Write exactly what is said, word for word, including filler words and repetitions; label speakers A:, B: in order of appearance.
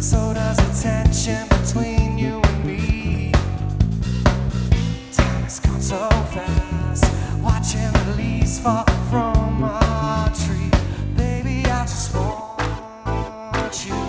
A: So does the tension between you and me. Time has gone so fast, watching the leaves fall from our tree. Baby, I just want you.